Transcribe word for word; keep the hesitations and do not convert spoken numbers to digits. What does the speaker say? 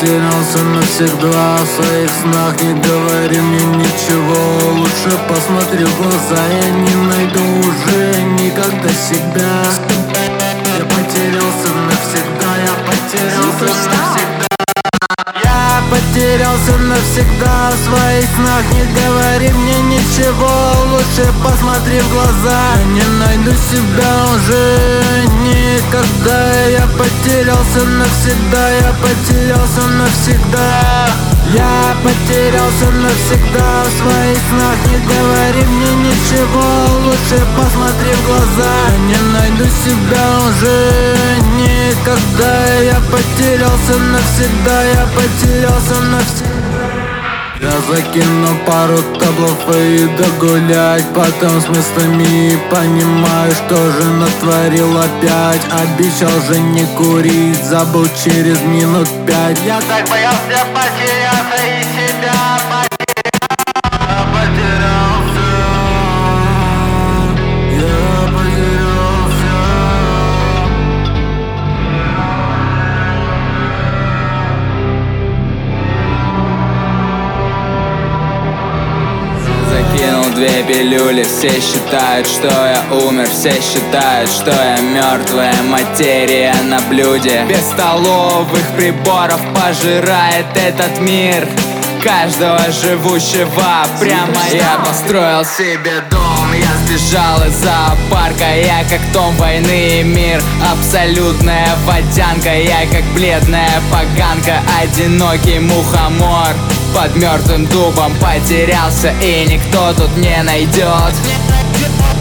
потерялся навсегда в своих снах. Не говори мне ничего, лучше посмотри в глаза. Я не найду уже никогда себя. Я потерялся навсегда, я потерялся навсегда. Я потерялся навсегда в своих снах. Не говори мне ничего, лучше посмотри в глаза. Я не найду себя уже никогда. Я потерялся навсегда, я потерялся навсегда. Я потерялся навсегда в своих снах. Не говори мне ничего, лучше посмотри в глаза. Я не найду себя уже никогда. Я потерялся навсегда, я потерялся навсегда. Я закину пару таблов и иду гулять, потом с мыслями понимаю, что же натворил опять. Обещал же не курить, забыл через минут пять. Я так боялся потеряться и себя потерял. Потерялся, я потерялся. Закинул две пилюли, все считают, что я умер. Все считают, что я мертвая материя на блюде. Без столовых приборов пожирает этот мир каждого живущего прямо. Я построил себе дом, я сбежал из зоопарка. Я как Том войны и мир, абсолютная водянка. Я как бледная поганка, одинокий мухомор. Под мертвым дубом потерялся, и никто тут не найдет.